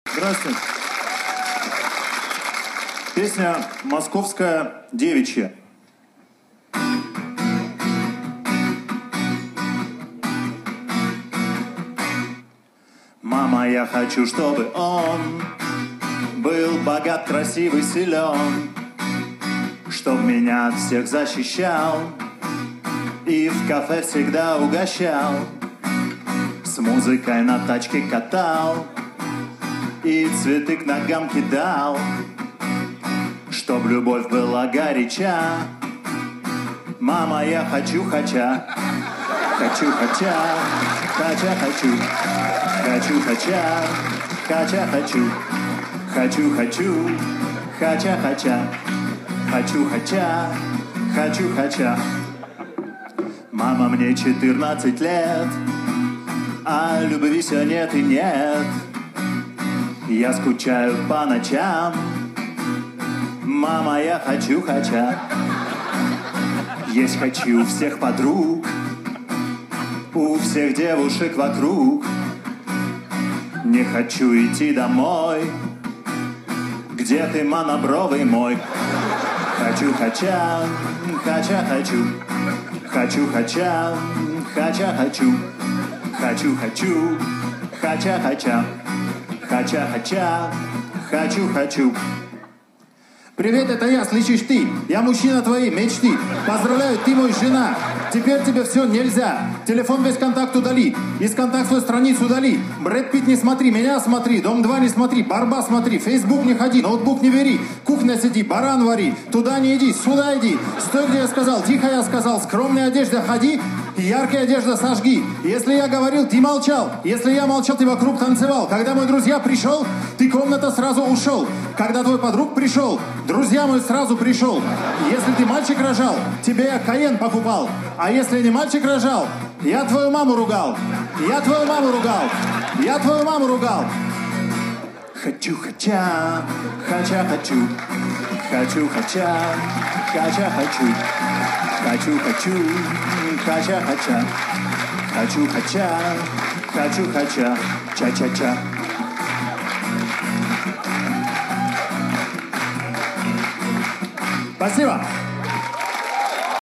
Здравствуйте. Песня «Московская девичья». Мама, я хочу, чтобы он был богат, красивый, силен, чтоб меня от всех защищал и в кафе всегда угощал, с музыкой на тачке катал и цветы к ногам кидал, чтоб любовь была горяча. Мама, я хочу, хотя, хочу, хотя, хотя, хочу, хочу, хотя, хотя, хочу, хочу, хочу, хотя, хотя, хочу, хотя, хочу, хотя. Мама, мне 14 лет, а любви все нет и нет. Я скучаю по ночам. Мама, я хочу, хотя есть хочу всех подруг, у всех девушек вокруг. Не хочу идти домой. Где ты, монобровый мой? Хочу, хотя, хотя, хочу, хочу, хотя, хотя, хочу, хочу, хочу, хотя, хотя, хотя, хотя, хочу, хочу. Привет, это я, слышишь ты? Я мужчина твоей мечты. Поздравляю, ты мой жена. Теперь тебе все нельзя. Телефон весь контакт удали. Из контактной страницы удали. Брэд Питт не смотри, меня смотри. Дом 2 не смотри, Барба смотри. Фейсбук не ходи, ноутбук не бери. Кухня сиди, баран вари. Туда не иди, сюда иди. Стой, где я сказал, тихо я сказал. Скромная одежда ходи, яркая одежда сожги. Если я говорил, ты молчал. Если я молчал, ты вокруг танцевал. Когда мой друзья пришел, ты комната сразу ушел. Когда твой подруг пришел, друзья мой сразу пришел. Если ты мальчик рожал, тебе я Каен покупал. А если не мальчик рожал, я твою маму ругал. Я твою маму ругал. Я твою маму ругал. Хочу, хотя, хотя, хочу, хочу, хотя, хотя, хочу, хочу, хочу, хотя, хотя, хочу, хотя, хочу, хотя, ча-ча-ча. Спасибо.